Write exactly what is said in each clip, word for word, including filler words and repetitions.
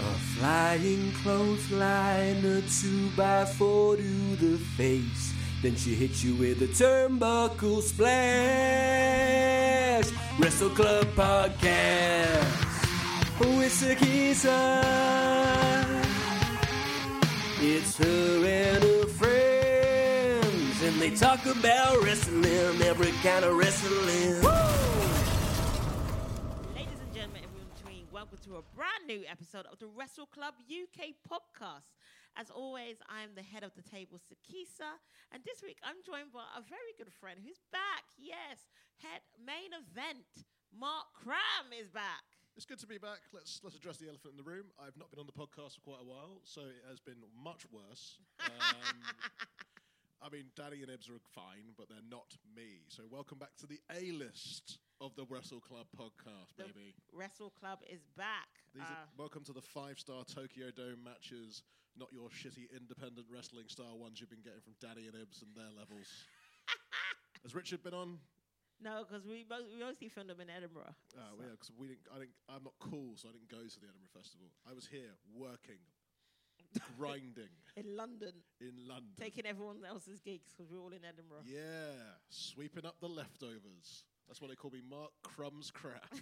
A flying clothesline, a two by four to the face. Then she hits you with a turnbuckle splash. Wrestle Club Podcast with Sakisa. It's her and her friends, and they talk about wrestling, every kind of wrestling. Woo! Ladies and gentlemen, everyone between, welcome to a brand new episode of the Wrestle Club U K podcast. As always, I'm the head of the table, Sakisa, and this week I'm joined by a very good friend who's back. Yes, head main event, Mark Cram is back. It's good to be back. Let's let's address the elephant in the room. I've not been on the podcast for quite a while, so it has been much worse. Um, I mean, Danny and Ibs are fine, but they're not me. So welcome back to the A-list of the Wrestle Club podcast, The baby. Wrestle Club is back. These Uh, are, welcome to the five-star Tokyo Dome matches, not your shitty independent wrestling style ones you've been getting from Danny and Ibs and their levels. Has Richard been on? no, because we, mo- we mostly filmed them in Edinburgh. Oh, so. well, yeah, because we didn't. I didn't. I'm not cool, so I didn't go to the Edinburgh Festival. I was here working, grinding In London, in London. taking everyone else's gigs because we're all in Edinburgh. Yeah, sweeping up the leftovers. That's what they call me, Mark Crumbs Crap.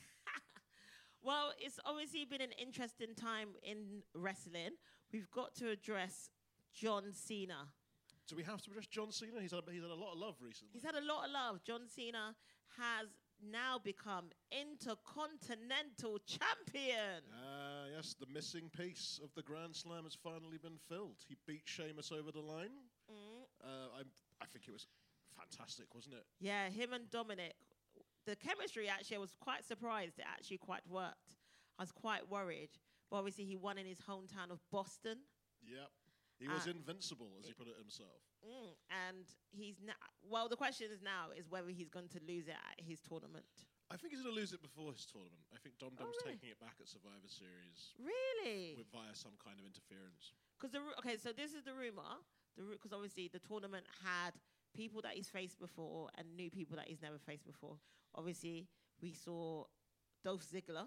Well, it's obviously been an interesting time in wrestling. We've got to address John Cena. Do we have to address John Cena? He's had, he's had a lot of love recently. He's had a lot of love. John Cena has now become Intercontinental Champion. Ah, yes, the missing piece of the Grand Slam has finally been filled. He beat Sheamus over the line. Mm. Uh, I, I think it was fantastic, wasn't it? Yeah, him and Dominic. The chemistry, actually, I was quite surprised. It actually quite worked. I was quite worried. But obviously, he won in his hometown of Boston. Yep. He was Uh, invincible, as he put it himself. Mm. And he's now... Well, the question is now is whether he's going to lose it at his tournament. I think he's going to lose it before his tournament. I think Dom Dom's Oh, really? taking it back at Survivor Series Really? with, via some kind of interference. Because the ru- okay, so this is the rumor. The because obviously the tournament had people that he's faced before and new people that he's never faced before. Obviously, we saw Dolph Ziggler,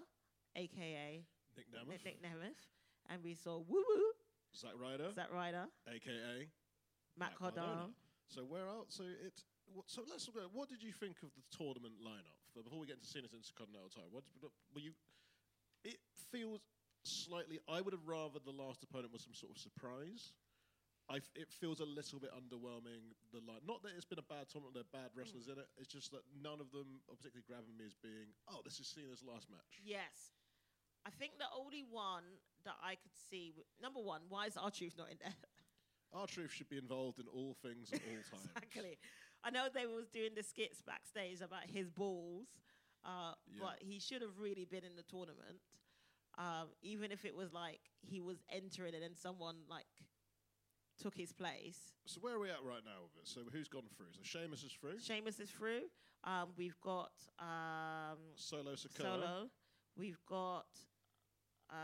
aka Nick Nemeth, Nick, Nick Nemeth, and we saw Woo Woo, Zack Ryder, Zack Ryder, a k a. Matt Matt Cardona. Cardona. So where else? So it. What, so let's. Go, what did you think of the tournament lineup? For, before we get into Cena's Intercontinental title, what were you? It feels slightly. I would have rather the last opponent was some sort of surprise. I f- it feels a little bit underwhelming. The line, not that it's been a bad tournament. There are bad wrestlers in it. It's just that none of them are particularly grabbing me as being. Oh, this is Cena's last match. Yes. I think the only one that I could see, w- number one, why is R-Truth not in there? R-Truth should be involved in all things at all times. Exactly. I know they was doing the skits backstage about his balls, uh, Yeah. but he should have really been in the tournament. Um, even if it was like he was entering and then someone like took his place. So where are we at right now with it? So who's gone through? So Sheamus is through. Sheamus is through. Um, we've got um, Solo Sikoa. Solo. We've got uh,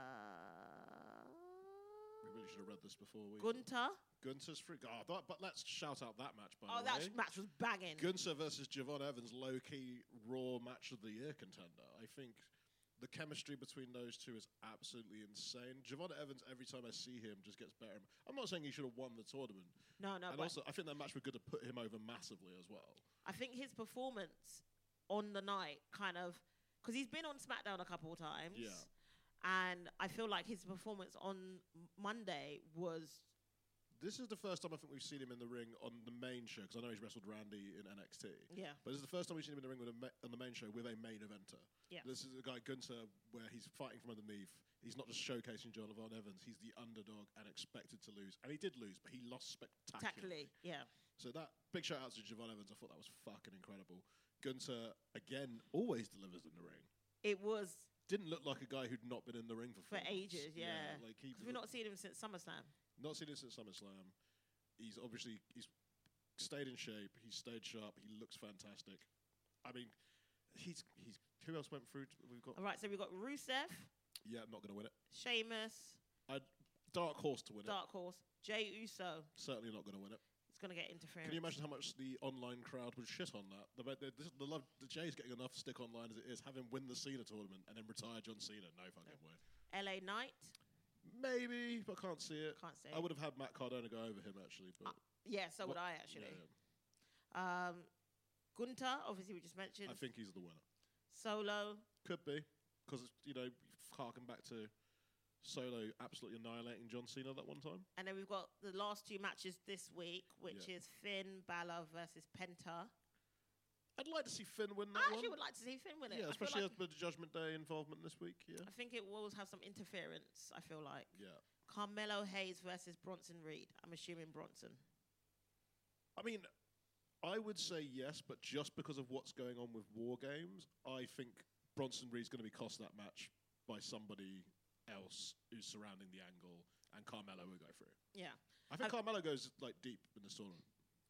We really should have read this before. We Gunter. Gunter's free. Oh, that, but let's shout out that match, by Oh, the that way. sh- match was banging. Gunter versus Javon Evans, low-key Raw match of the year contender. I think the chemistry between those two is absolutely insane. Javon Evans, every time I see him, just gets better. I'm not saying he should have won the tournament. No, no, And but also, I think that match would good to put him over massively as well. I think his performance on the night kind of... Because he's been on SmackDown a couple of times. Yeah. And I feel like his performance on M- Monday was... This is the first time I think we've seen him in the ring on the main show, because I know he's wrestled Randy in N X T. Yeah. But this is the first time we've seen him in the ring with a ma- on the main show with a main eventer. Yeah. This is a guy, Gunter, where he's fighting from underneath. He's not just showcasing Jonathan Evans. He's the underdog and expected to lose. And he did lose, but he lost spectacularly. Spectacularly, yeah. So that big shout out to Javon Evans. I thought that was fucking incredible. Gunter, again, always delivers in the ring. It was Didn't look like a guy who'd not been in the ring for for four months. ages, yeah. like he Because we've not seen him since SummerSlam. Not seen him since SummerSlam. He's obviously he's stayed in shape. He's stayed sharp. He looks fantastic. I mean, he's he's who else went through? We've got All right, so we've got Rusev, yeah, not going to win it. Sheamus, I'd, dark horse to win Dark Horse, Jey Uso. it. Certainly not going to win it. It's going to get interference. Can you imagine how much the online crowd would shit on that? The, the, the, the love, the Jay's getting enough stick online as it is. Have him win the Cena tournament and then retire John Cena. No fucking way. L A Knight. Maybe, but can't see it. Can't say. I would have had Matt Cardona go over him actually, but Uh, yeah, so would What- I actually. yeah, Um, Gunter, obviously we just mentioned. I think he's the winner. Solo. Could be because you know, harken back to Solo absolutely annihilating John Cena that one time. And then we've got the last two matches this week, which Yeah. is Finn Balor versus Penta. I'd like to see Finn win I that actually one. would like to see Finn win it. Yeah, I feel especially like, after the Judgment Day involvement this week. Yeah, I think it will always have some interference, I feel like. yeah. Carmelo Hayes versus Bronson Reed. I'm assuming Bronson. I mean, I would say yes, but just because of what's going on with War Games, I think Bronson Reed's going to be cost that match by somebody else who's surrounding the angle, and Carmelo will go through. Yeah. I think I've- Carmelo goes like deep in this tournament.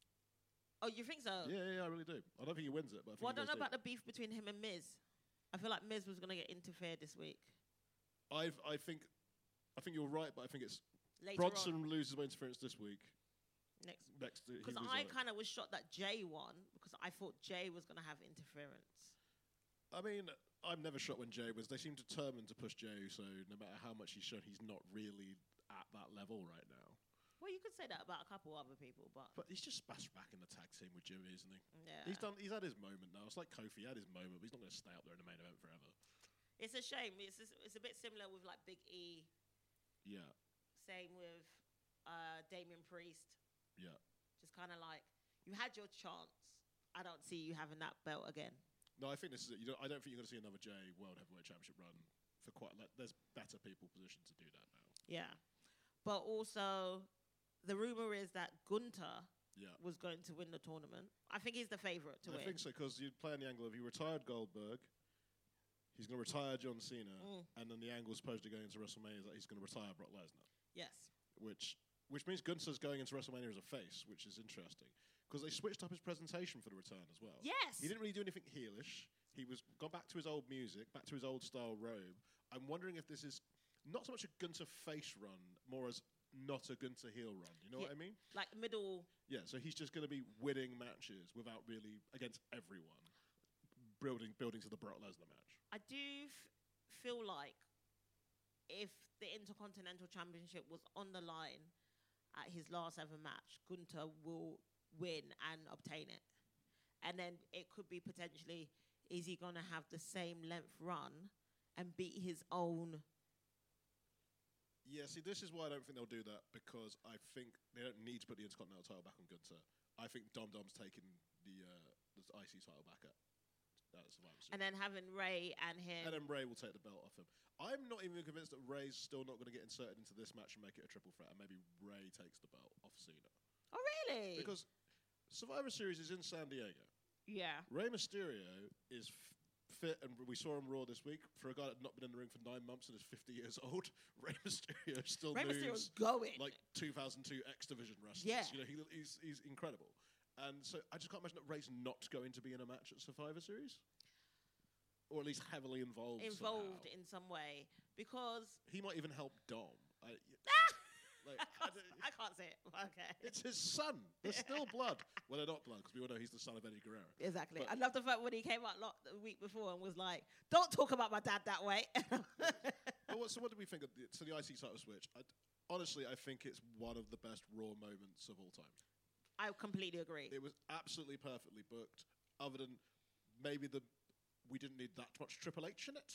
Oh, you think so? Yeah, yeah, yeah, I really do. I don't think he wins it, but I think Well, I he don't know goes about the beef between him and Miz. I feel like Miz was going to get interfered this week. deep. I've, I think, I think you're right, but I think it's Later Bronson on, loses by interference this week. next. Next, he Because loses I on it. kind of was shocked that Jay won because I thought Jay was going to have interference. I mean, I'm never shocked when Jay was. They seem determined to push Jay, so no matter how much he's shown, he's not really at that level right now. Well, you could say that about a couple other people, but, But he's just splashed back in the tag team with Jimmy, isn't he? yeah. He's done. He's had his moment now. It's like Kofi he had his moment, but he's not going to stay up there in the main event forever. It's a shame. It's just, it's a bit similar with like Big E. Yeah, Same with uh, Damien Priest. yeah. Just kind of like you had your chance. I don't see you having that belt again. No, I think this is it. You don't, I don't think you're going to see another Jay World Heavyweight Championship run for quite. Like, there's better people positioned to do that now. Yeah, but also the rumor is that Gunter Yeah. was going to win the tournament. I think he's the favorite to I win. think so because you play on the angle of he retired Goldberg, he's going to retire John Cena, Mm. and then the angle supposed to go into WrestleMania is that he's going to retire Brock Lesnar, Yes. which which means Gunther's going into WrestleMania as a face, which is interesting because they switched up his presentation for the return as well. Yes. He didn't really do anything heelish. He was gone back to his old music, back to his old style robe. I'm wondering if this is not so much a Gunther face run, more as not a Gunther heel run. You know Yeah. what I mean? Like middle. Yeah, so he's just going to be winning matches without really against everyone, building building to the Brock Lesnar match. I do f- feel like if the Intercontinental Championship was on the line at his last ever match, Gunter will win and obtain it. And then it could be potentially, is he going to have the same length run and beat his own? Yeah, see, this is why I don't think they'll do that because I think they don't need to put the Intercontinental title back on Gunther. I think Dom Dom's taking the uh, the I C title back at, at Survivor Series. And then having Ray and him. And then Ray will take the belt off him. I'm not even convinced that Ray's still not going to get inserted into this match and make it a triple threat, and maybe Ray takes the belt off Cena. Oh, really? Because Survivor Series is in San Diego. yeah. Rey Mysterio is f- fit, and we saw him Raw this week. For a guy that had not been in the ring for nine months and is fifty years old, Rey Mysterio still Rey moves Mysterio's going. like two thousand two X Division wrestlers. Yeah. You know, he, he's, he's incredible. And so I just can't imagine that Ray's not going to be in a match at Survivor Series. Or at least heavily involved involved somehow. in some way because He might even help Dom. I, like, I, I can't, don't- I can't say it. Okay. it's his son. They're still blood. Well, they're not blood because we all know he's the son of Eddie Guerrero. Exactly. But- I love the fact when he came out lo- the week before and was like, "Don't talk about my dad that way." But what, so what do we think of the, so the I C title switch? I, honestly, I think it's one of the best Raw moments of all time. I completely agree. It was absolutely perfectly booked, other than maybe the we didn't need that much Triple H in it.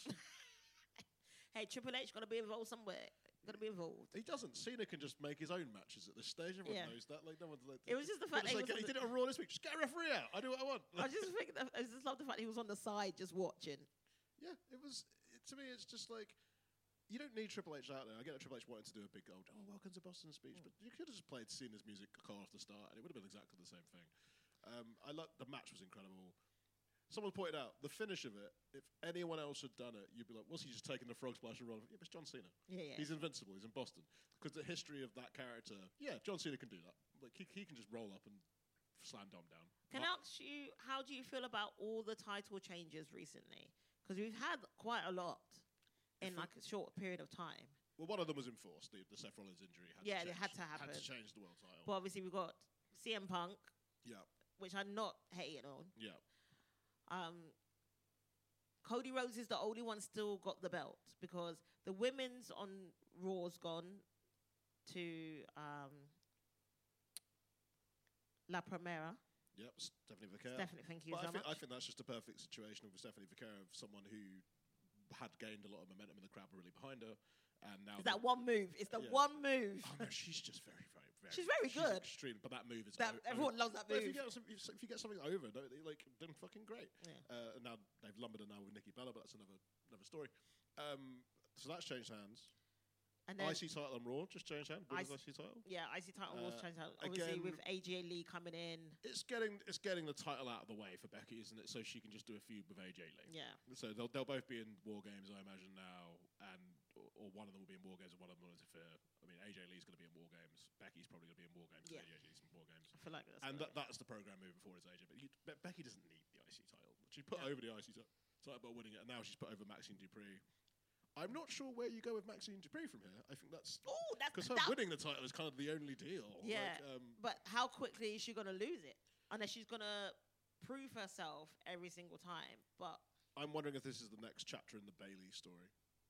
Hey, Triple H got to be involved somewhere. Got to be involved. He doesn't. Cena can just make his own matches at this stage. Everyone Yeah. knows that. Like no one's like. It was just the fact that he like, was on he the- did it on Raw this week. Just get a referee out. I do what I want. I just think that, I just love the fact he was on the side just watching. Yeah, it was. It, to me, it's just like you don't need Triple H out there. I get that Triple H wanted to do a big old "Oh, welcome to Boston" speech, but you could have just played Cena's music car off the start, and it would have been exactly the same thing. Um, I like the match was incredible. Someone pointed out the finish of it. If anyone else had done it, you'd be like, "Was he just taking the frog splash and rolling?" Yeah, but it's John Cena. Yeah, yeah. He's invincible. He's in Boston. Because the history of that character, yeah, John Cena can do that. Like he, he can just roll up and slam Dom down. Can But- I ask you, how do you feel about all the title changes recently? Because we've had quite a lot in If like a short period of time. Well, one of them was enforced. The, the Seth Rollins injury had Yeah, to it change, had to happen. Had to change the world title. But obviously we've got C M Punk, yeah, which I'm not hating on. yeah. Um, Cody Rhodes is the only one still got the belt because the The women's on Raw's gone to um, La Primera. Yep, Stephanie Vaquero. Stephanie, thank you But so I, think, much. I think that's just a perfect situation with Stephanie Vaquero, of someone who had gained a lot of momentum and the crowd were really behind her. And now It's that one move. It's the Yeah. one move. Oh no, she's just very, very, very. She's very good. Extreme, but that move is. That- o- everyone o- loves that But If you, move. get some, if if you get something over, don't they, like then fucking great. Yeah. Uh, and now they've lumbered her now with Nikki Bella, but that's another another story. Um, so that's changed hands. And then, I C title on Raw just changed hands. Women's I I C C title. yeah, I C title was Uh, changed out. Obviously, again- with A J Lee coming in. It's getting it's getting the title out of the way for Becky, isn't it? So she can just do a feud with A J Lee. Yeah. So they'll they'll both be in War Games, I imagine now, and or, or one of them will be in War Games, and one of them will interfere. I mean, A J Lee's going to be in War Games. Becky's probably going to be in War Games. Yeah. A J Lee's in War Games. I feel like that's And what that, that's the program moving forward. Is A J, but you, Be- Becky doesn't need the I C title. She put No. over the I C ti- title by winning it, and now she's put over Maxine Dupree. I'm not sure where you go with Maxine Dupree from here. I think that's Oh, that's because her that, winning the title is kind of the only deal. Yeah. Like, um, But how quickly is she gonna lose it? Unless she's gonna prove herself every single time. But I'm wondering if this is the next chapter in the Bailey story.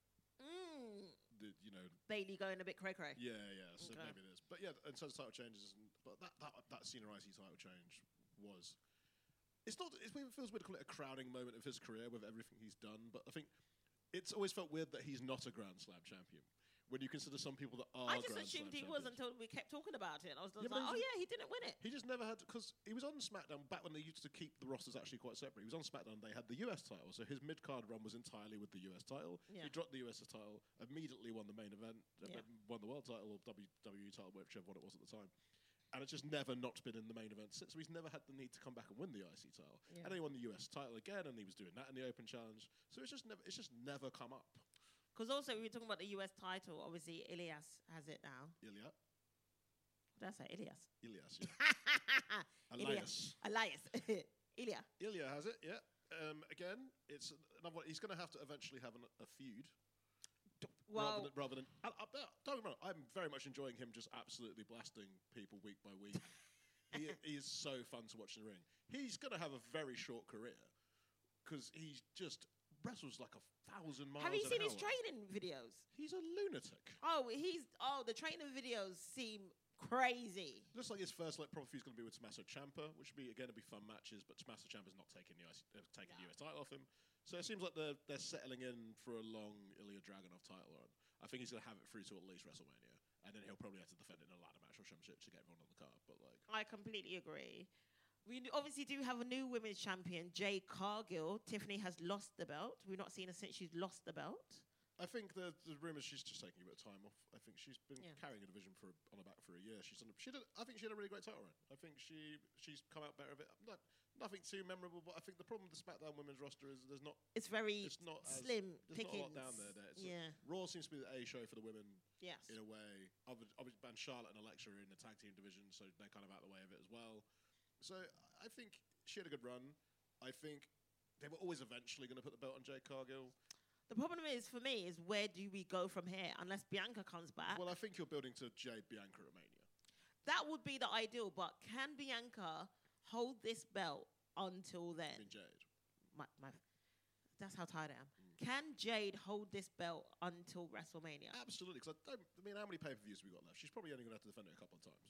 mm, The, you know, Bailey going a bit cray cray. yeah, yeah. So Okay. maybe it is. But yeah, in terms of title changes, and, but that that that senior I C title change was. It's not. It's, it feels weird to call it a crowning moment of his career with everything he's done. But I think it's always felt weird that he's not a Grand Slam champion. When you consider some people that are I just Grand assumed Slam he was champions. until we kept talking about it. I was just Yeah, but like, oh he's- yeah, he didn't win it. He just never had, because he was on SmackDown back when they used to keep the rosters actually quite separate. He was on SmackDown, they had the U S title, so his mid card run was entirely with the U S title. Yeah. He dropped the U S title, immediately won the main event, uh, Yeah. won the world title or W W E title, whichever one it was at the time. And it's just never not been in the main event since. So he's never had the need to come back and win the I C title. Yeah. And then he won the U S title again, and he was doing that in the Open Challenge. So it's just never, it's just never come up. Because also we were talking about the U S title. Obviously, Ilias has it now. Ilya, What did I say? Ilias. Ilias, yeah. Elias. Elias. Ilya. Ilya has it, yeah. Um, again, it's another one. He's going to have to eventually have an, a feud. Well, rather than, rather than I, I, don't get me wrong, I'm very much enjoying him just absolutely blasting people week by week. he, he is so fun to watch in the ring. He's going to have a very short career because he just wrestles like a thousand miles. have you an seen his hour. training videos? He's a lunatic. Oh, he's oh the training videos seem crazy. Looks like his first like proper feud is going to be with Tommaso Ciampa, which would be again to be fun matches. But Tommaso Ciampa's not taking the I C, uh, taking No. the U S title off him, so it seems like they're they're settling in for a long Ilya Dragunov title run. I think he's going to have it through to at least WrestleMania, and then he'll probably have to defend it in a ladder match or some shit to get everyone on the card. But like, I completely agree. We n- obviously do have a new women's champion, Jade Cargill. Tiffany has lost the belt. We've not seen her since she's lost the belt. I think the the rumours she's just taking a bit of time off. I think she's been Yeah. carrying a division for a, on her back for a year. She's done. A, she did. I think she had a really great title run. I think she she's come out better of it. Not, nothing too memorable, but I think the problem with the SmackDown women's roster is there's not It's very it's not as, slim there's pickings. not a lot down there. there. It's a- Yeah. Raw seems to be the A show for the women Yes. in a way. Obvi- Obviously, and Charlotte and Alexa are in the tag team division, so they're kind of out of the way of it as well. So I think she had a good run. I think they were always eventually going to put the belt on Jade Cargill. The problem is for me is where do we go from here unless Bianca comes back? Well, I think you're building to Jade Bianca at Mania. That would be the ideal, but can Bianca hold this belt until I then? mean, Jade. My, my, that's how tired I am. Can Jade hold this belt until WrestleMania? Absolutely, because I don't. I mean, how many pay per views have we got left? She's probably only going to have to defend it a couple of times.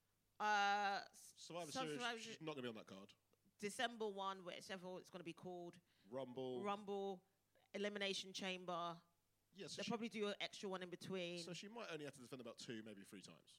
Uh, Survivor Some Series, Survivor she's Se- not going to be on that card. December first, whichever it's going to be called, Rumble. Rumble, Elimination Chamber. Yeah, so They'll she, probably do an extra one in between. so she might only have to defend about two, maybe three times.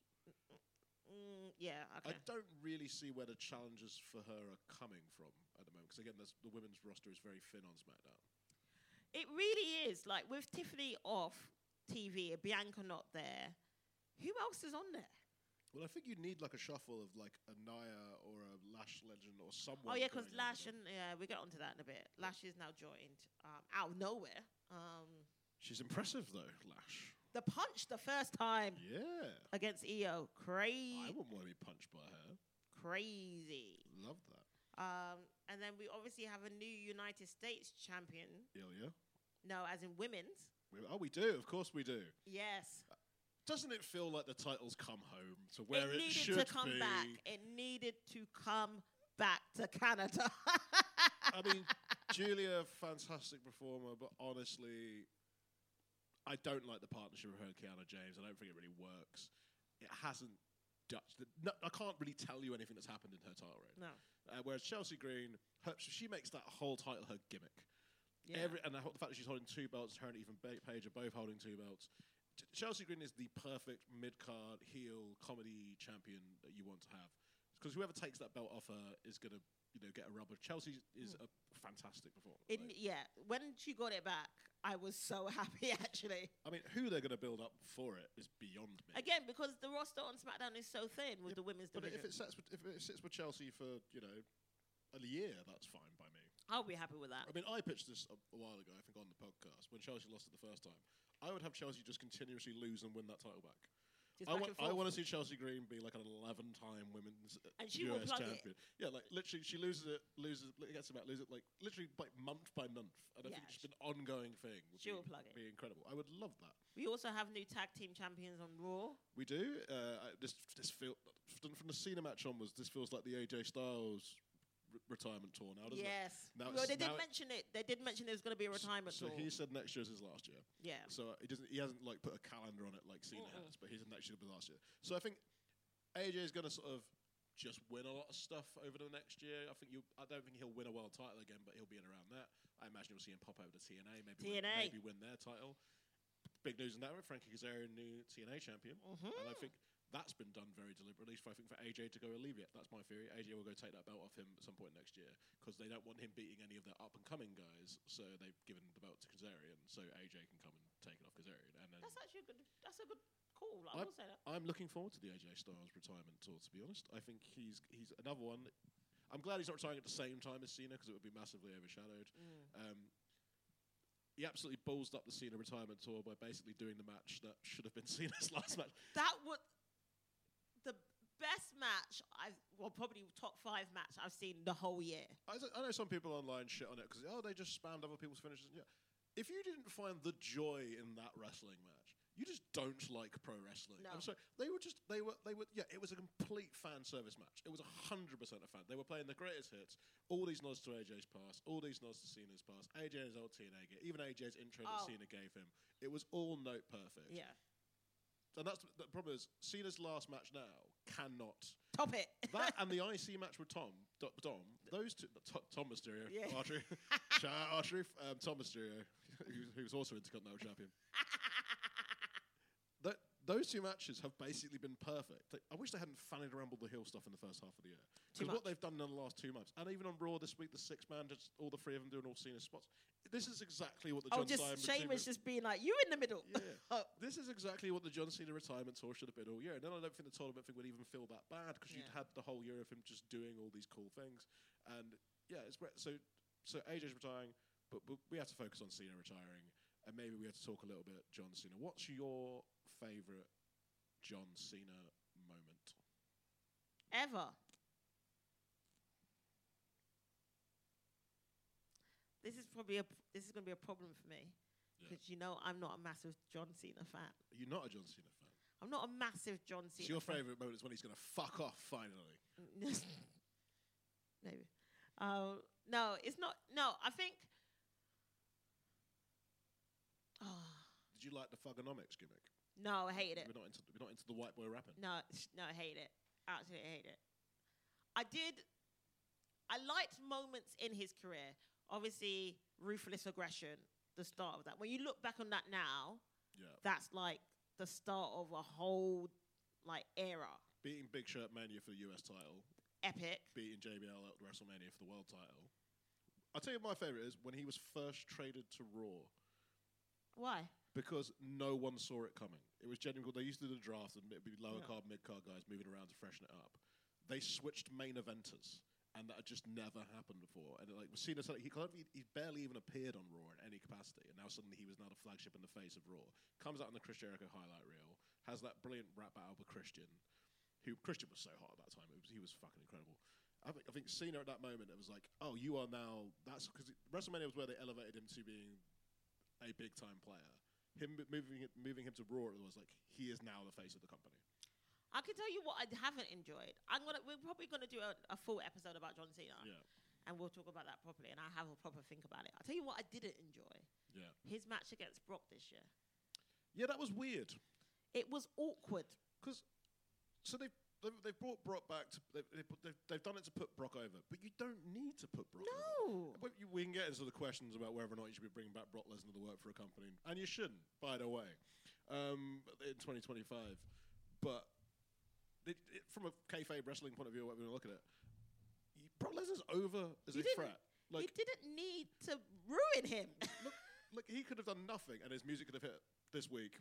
Mm, yeah, okay. I don't really see where the challenges for her are coming from at the moment, because again, there's, the women's roster is very thin on SmackDown. It really is. Like, with Tiffany off T V, Bianca not there, who else is on there? Well, I think you need like a shuffle of like a Nia or a Lash Legend or someone. Oh, yeah, because going over Lash there. and, yeah, we'll get onto that in a bit. Lash is now joined um, out of nowhere. Um, She's impressive though, Lash. the punch the first time Yeah. against E O. Crazy. I wouldn't want to be punched by her. Crazy. Love that. Um, and then we obviously have a new United States champion. Ilya. No, as in women's. We, oh, we do. Of course we do. Yes. Doesn't it feel like the title's come home to where it, needed should to come be? back. It needed to come back to Canada. I mean, Julia, fantastic performer, but honestly, I don't like the partnership with her and Kiana James. I don't think it really works. It hasn't. Dutch. No, I can't really tell you anything that's happened in her title reign. No. Uh, whereas Chelsea Green, her, she makes that whole title her gimmick. Yeah. Every, and the, whole- the fact that she's holding two belts, her and Ethan Ba- Page are both holding two belts. Ch- Chelsea Green is the perfect mid-card heel comedy champion that you want to have. Because whoever takes that belt off her is going to, you know, get a rub of. Chelsea is Mm. a fantastic performer. In, Like, yeah, when she got it back, I was so happy, actually. I mean, who they're going to build up for it is beyond me. Again, because the roster on SmackDown is so thin with Yeah, the women's but division. if it sits with, if it sits with Chelsea for, you know, a year, that's fine by me. I'll be happy with that. I mean, I pitched this a, a while ago, I think, on the podcast when Chelsea lost it the first time. I would have Chelsea just continuously lose and win that title back. Just I back want, and I forth. want to see Chelsea Green be like an eleven-time women's uh, And she U will S plug it. champion. Yeah, like literally, she loses it, loses, it gets it back, loses it, like literally, like month by month. And I Yeah, think it's she- just an ongoing thing. Would she be, will plug it. Be incredible. I would love that. We also have new tag team champions on Raw. We do. Uh, I- this this feel from from the Cena match onwards. This feels like the A J Styles re- retirement tour now, doesn't Yes. it? Now Well, it's- they did now it- mention it. They did mention there was going to be a retirement So tour. he said next year's his last year. Yeah. So he doesn't. He hasn't like put a calendar on it like Cena Mm-mm. has, but he said next year will be last year. So I think A J is going to sort of just win a lot of stuff over the next year. I think you. I don't think he'll win a world title again, but he'll be in around that. I imagine you'll see him pop over to T N A, maybe T N A. Win, maybe win their title. Big news in that one, Frankie Kazarian, new T N A champion, Mhm. and I think that's been done very deliberately. So I think for A J to go alleviate, that's my theory. A J will go take that belt off him at some point next year because they don't want him beating any of their up and coming guys. So they've given the belt to Kazarian, so A J can come and take it off Kazarian, and then That's actually a good. That's a good call. I I'm- will say that. I'm looking forward to the A J Styles retirement tour. To be honest, I think he's he's another one. I'm glad he's not retiring at the same time as Cena because it would be massively overshadowed. Mm. Um, he absolutely ballsed up the Cena retirement tour by basically doing the match that should have been Cena's last match. That was the best match I've. Well, probably top five match I've seen the whole year. I, th- I know some people online shit on it because oh they just spammed other people's finishes. Yeah. If you didn't find the joy in that wrestling match, you just don't like pro wrestling. No. I'm sorry. They were just they were they were yeah. It was a complete fan service match. It was a hundred percent a fan. They were playing the greatest hits. All these nods to A J's pass. All these nods to Cena's pass. A J's old T N A gear. Even A J's intro that Oh. Cena gave him. It was all note perfect. Yeah. And that's the, the problem is Cena's last match now cannot. Top it. That and the I C match with Tom, Do- Dom, those two, T- Tom Mysterio, Yeah. Archery, shout out Archery, um, Tom Mysterio, who, who was also Intercontinental Champion. That, those two matches have basically been perfect. They- I wish they hadn't fannied around all the heel stuff in the first half of the year. Too Because what much. they've done in the last two months, and even on Raw this week, the six man, just all the three of them doing all Cena spots. This is exactly what the Oh, John just Cena Sheamus just being like, you in the middle. Yeah. Oh. This is exactly what the John Cena retirement tour should have been all year. And then I don't think the tournament thing would even feel that bad because you'd Yeah. had the whole year of him just doing all these cool things. And yeah, it's great. So, so A J's retiring, but, but we have to focus on Cena retiring. And maybe we have to talk a little bit John Cena. What's your favourite John Cena moment? Ever. This is probably a. This is going to be a problem for me Yeah. because you know I'm not a massive John Cena fan. You're not a John Cena fan. I'm not a massive John Cena. So your fan. favourite moment is when he's going to fuck off finally. Maybe. Uh, no, it's not. No, I think. Oh, Did you like the Thugonomics gimmick? no, I hated it. We're not into we're not into the white boy rapping. No, sh- no, I hate it. Absolutely hate it. I did. I liked moments in his career. Obviously, ruthless aggression, the start of that. When you look back on that now, Yeah. that's like the start of a whole like era. Beating Big Shirt Mania for the U S title. Epic. Beating J B L at WrestleMania for the world title. I'll tell you what my favourite is when he was first traded to Raw Why? because no one saw it coming. It was genuine. They used to do the draft and it'd be lower Yeah. card, mid card guys moving around to freshen it up. They switched main eventers. And that had just never happened before. And it, like Cena said, he, can't, he, he barely even appeared on Raw in any capacity. And now suddenly he was now the flagship in the face of Raw. Comes out on the Chris Jericho highlight reel, has that brilliant rap battle with Christian, who Christian was so hot at that time. It was, he was fucking incredible. I think, I think Cena at that moment, it was like, oh, you are now. That's because WrestleMania was where they elevated him to being a big time player. Him moving moving him to Raw, it was like he is now the face of the company. I can tell you what I haven't enjoyed. I'm gonna. We're probably gonna do a, a full episode about John Cena, Yeah, and we'll talk about that properly. And I have a proper think about it. I'll tell you what I didn't enjoy. yeah. His match against Brock this year. Yeah, that was weird. It was awkward. Because, so they've, they've, they've brought Brock back. To, they've, they've, they've, they've done it to put Brock over. But you don't need to put Brock over. No. But you, we can get into the questions about whether or not you should be bringing back Brock Lesnar to work for a company. And you shouldn't, by the way, um, in twenty twenty-five. But it, it, from a kayfabe wrestling point of view, whatever you look at it, you, Brock Lesnar's over as You a didn't- threat. Like, you didn't need to ruin him. look, look, he could have done nothing, and his music could have hit this week,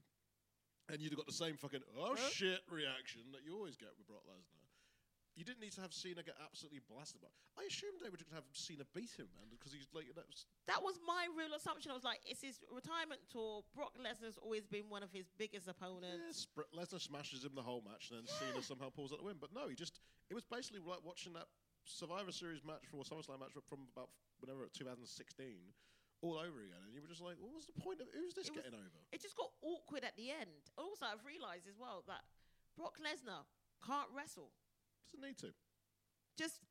and you'd have got the same fucking oh Huh? shit reaction that you always get with Brock Lesnar. You didn't need to have Cena get absolutely blasted. By. I assumed they would have Cena beat him, man, because he's like that was. That was my real assumption. I was like, it's his retirement tour. Brock Lesnar's always been one of his biggest opponents. Yeah, Sp- Lesnar smashes him the whole match, and then Cena somehow pulls out the win. But no, he just it was basically like watching that Survivor Series match or SummerSlam match from about whenever two thousand sixteen all over again, and you were just like, what was the point of who's this It was- getting over? It just got awkward at the end. Also, I've realised as well that Brock Lesnar can't wrestle. Doesn't need to. Just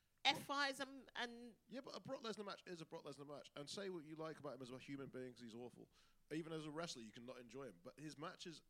F fives and, and Yeah, but a Brock Lesnar match is a Brock Lesnar match. And say what you like about him as a human being, 'cause he's awful. Even as a wrestler, you can not enjoy him. But his matches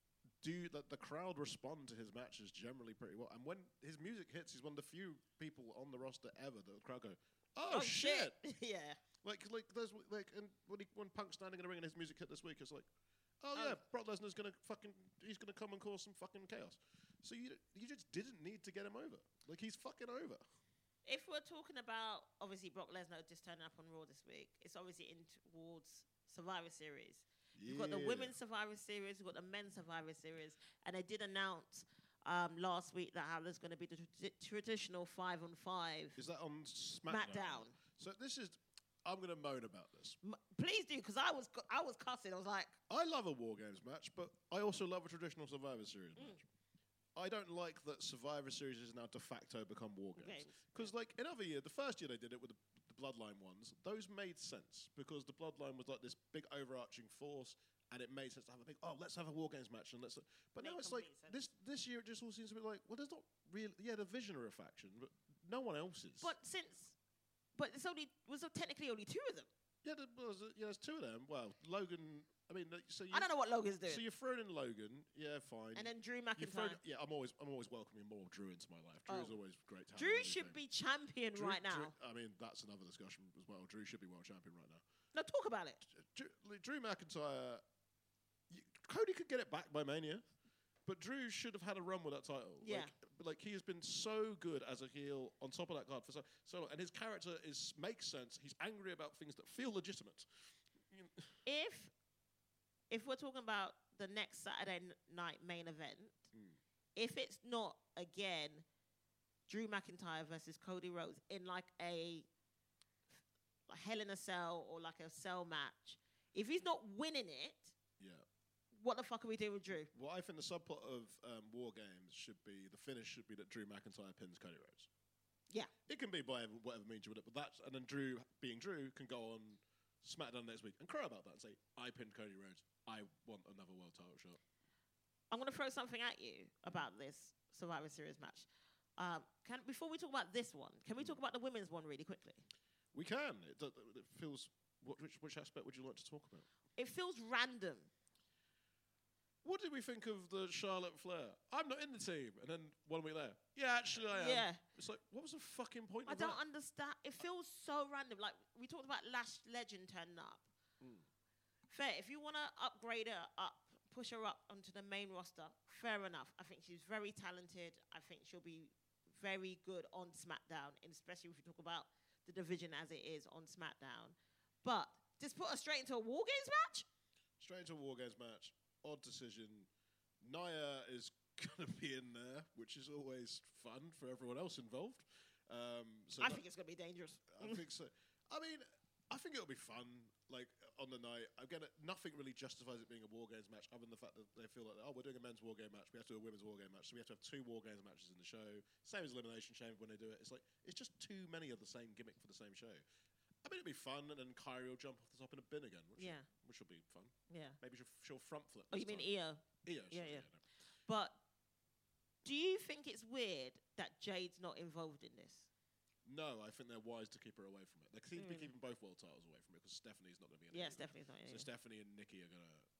do, that the crowd respond to his matches generally pretty well. And when his music hits, he's one of the few people on the roster ever that the crowd go, oh, shit! yeah. Like, like there's like, and when, he, when Punk's standing in the ring and his music hit this week, it's like, oh, Oh. yeah, Brock Lesnar's gonna fucking, he's gonna come and cause some fucking chaos. So you, you just didn't need to get him over. Like, he's fucking over. If we're talking about, obviously, Brock Lesnar just turning up on Raw this week, it's obviously in towards Survivor Series. You've got the Yeah. Women's Survivor Series, you've got the Men's Survivor Series, and they did announce um, last week that how there's going to be the tra- traditional five on five. Is that on SmackDown? SmackDown. So this is, I'm going to moan about this. M- please do, because I was cu- I was cussing. I was like, I love a War Games match, but I also love a traditional Survivor Series Mm. match. I don't like that Survivor Series is now de facto become War Games. Games, Because, like, in other years, the first year they did it with the, the Bloodline ones, those made sense because the Bloodline was like this big overarching force, and it made sense to have a big, oh, let's have a War Games match. and let's. But Made now it's like, complete sense. this this year it just all seems to be like, well, there's not really, yeah, the Vision are a faction, but no one else is. but since, but it's only was technically only two of them. yeah, there was, yeah, there's two of them. Well, Logan, I mean, like, so you, I don't know what Logan's doing. so you've thrown in Logan, yeah, fine. and then Drew You've thrown, McIntyre. yeah, I'm always, I'm always welcoming more Drew into my life. Drew's Oh. always great. To have Drew in should anything. be champion Drew- right now. Drew- I mean, that's another discussion as well. Drew should be world champion right now. No, talk about it. Drew, Drew McIntyre, y Cody could get it back by Mania, but Drew should have had a run with that title. Yeah. Like, like he has been so good as a heel on top of that card for so, so long, and his character is makes sense. He's angry about things that feel legitimate. You know, If if we're talking about the next Saturday n- night main event, Mm. if it's not again Drew McIntyre versus Cody Rhodes in like a like Hell in a Cell or like a cell match, if he's not winning it, yeah. what the fuck are we doing with Drew? Well, I think the subplot of um, War Games should be the finish should be that Drew McIntyre pins Cody Rhodes. Yeah. It can be by whatever, whatever means you want it, but that's and then Drew, being Drew, can go on SmackDown next week and cry about that and say, "I pinned Cody Rhodes. I want another world title shot." I'm going to throw something at you about this Survivor Series match. Um, can before we talk about this one, can we talk about the women's one really quickly? We can. It, do- it feels. What, which, which aspect would you like to talk about? It feels random. What did we think of the Charlotte Flair? I'm not in the team, and then one week later, yeah, actually I am. Yeah. It's like, what was the fucking point I of don't that? understand. It feels so random. Like we talked about Lash Legend turning up. Mm. Fair. If you want to upgrade her up, push her up onto the main roster, fair enough. I think she's very talented. I think she'll be very good on SmackDown, and especially if you talk about the division as it is on SmackDown. But just put her straight into a War Games match? Straight into a War Games match. Odd decision. Nia is going to be in there, which is always fun for everyone else involved. Um, so I that- think it's going to be dangerous. I think so. I mean, I think it'll be fun. Like on the night, again, nothing really justifies it being a War Games match, other than the fact that they feel like, oh, we're doing a men's War Game match, we have to do a women's War Game match, so we have to have two War Games matches in the show. Same as Elimination Chamber when they do it. It's like it's just too many of the same gimmick for the same show. I mean, it'd be fun, and then Kyrie will jump off the top in a bin again, which Yeah. which will be fun. Yeah. Maybe she'll, she'll front flip. Oh, this you mean time. Io? Io? Yeah, sorry, yeah. no. But do you think it's weird that Jade's not involved in this? No, I think they're wise to keep her away from it. They seem to be Mm. keeping both world titles away from it because Stephanie's not going to be in Yeah, it. Stephanie's not in So it. Stephanie and Nikki are going to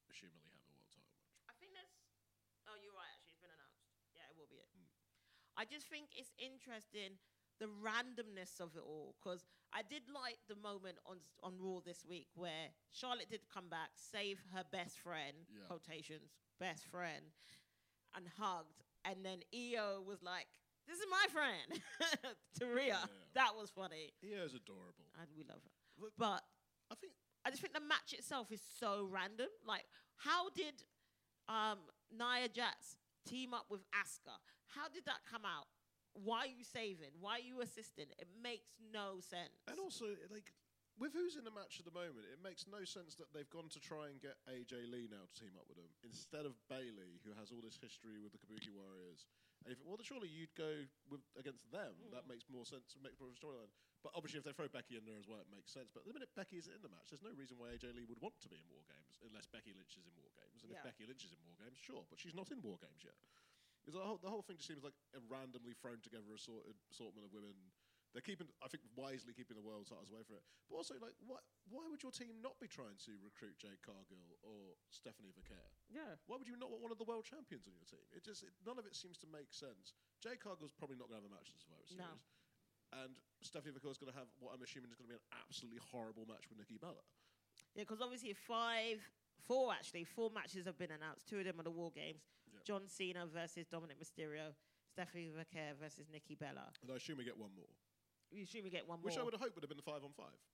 assumedly have a world title match. I think there's. Oh, you're right. Actually, it's been announced. Yeah, it will be it. Mm. I just think it's interesting the randomness of it all, because I did like the moment on s- on Raw this week where Charlotte did come back, save her best friend, Yeah. quotations, best friend, and hugged, and then E O was like, "This is my friend," to Rhea. Yeah. That was funny, E O is adorable. and we love her. Look, But I think I just think the match itself is so random. Like, how did um, Nia Jax team up with Asuka? How did that come out? Why are you saving? Why are you assisting? It makes no sense. And also, like, with who's in the match at the moment, it makes no sense that they've gone to try and get A J Lee now to team up with them instead of Bailey, who has all this history with the Kabuki Warriors. And if well, then surely you'd go with against them. Mm. That makes more sense. Makes more of a storyline. But obviously, if they throw Becky in there as well, it makes sense. But the minute Becky isn't in the match, there's no reason why A J Lee would want to be in War Games unless Becky Lynch is in War Games. And Yeah. if Becky Lynch is in War Games, sure, but she's not in War Games yet. Because the whole, the whole thing just seems like a randomly thrown together assorted, assortment of women. They're keeping, I think, wisely keeping the world titles away from it. But also, like, why, why would your team not be trying to recruit Jade Cargill or Stephanie Vaquer? Yeah. Why would you not want one of the world champions on your team? It just it, none of it seems to make sense. Jade Cargill's probably not going to have a match in Survivor Series, No. and Stephanie Vaquer's going to have what I'm assuming is going to be an absolutely horrible match with Nikki Bella. Yeah, because obviously five, four actually, four matches have been announced. Two of them are the War Games. Yeah. John Cena versus Dominic Mysterio. Stephanie Vaquer versus Nikki Bella. And I assume we get one more, You assume we get one which more. I would have hoped would have been the five on five.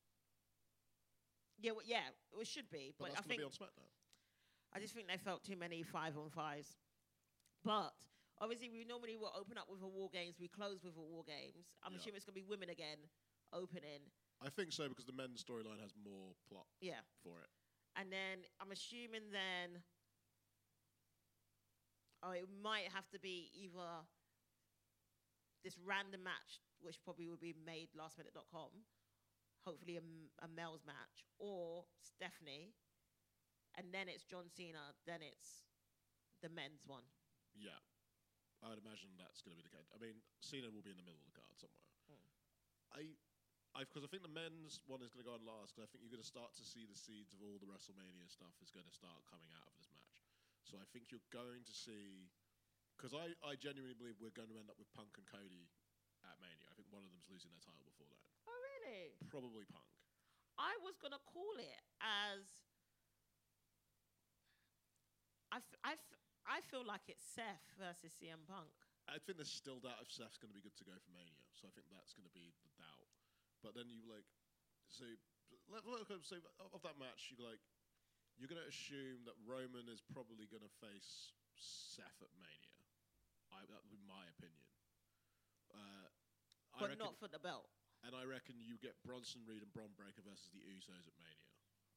Yeah, well, yeah, it should be. But, But, I that's going think to be on SmackDown. I just think they felt too many five on fives. But obviously, we normally will open up with a War Games. We close with a War Games. I'm Yeah. assuming it's going to be women again opening. I think so because the men's storyline has more plot Yeah. for it. And then I'm assuming then, oh, it might have to be either this random match, which probably would be made last minute dot com, hopefully a, m- a male's match, or Stephanie, and then it's John Cena, then it's the men's one. Yeah. I would imagine that's going to be the case. I mean, Cena will be in the middle of the card somewhere. Hmm. I, I, because I think the men's one is going to go on last. Because I think you're going to start to see the seeds of all the WrestleMania stuff is going to start coming out of this match. So I think you're going to see, because I, I genuinely believe we're going to end up with Punk and Cody at Mania. I think one of them's losing their title before that. Oh, really? Probably Punk. I was going to call it as. I, f- I, f- I feel like it's Seth versus C M Punk. I think there's still doubt if Seth's going to be good to go for Mania. So I think that's going to be the doubt. But then you like, so let, let, so of that match, you like, you're going to assume that Roman is probably going to face Seth at Mania. I, that would be my opinion. Uh, I But reckon, not for the belt. and I reckon you get Bronson Reed and Bron Breakker versus the Usos at Mania.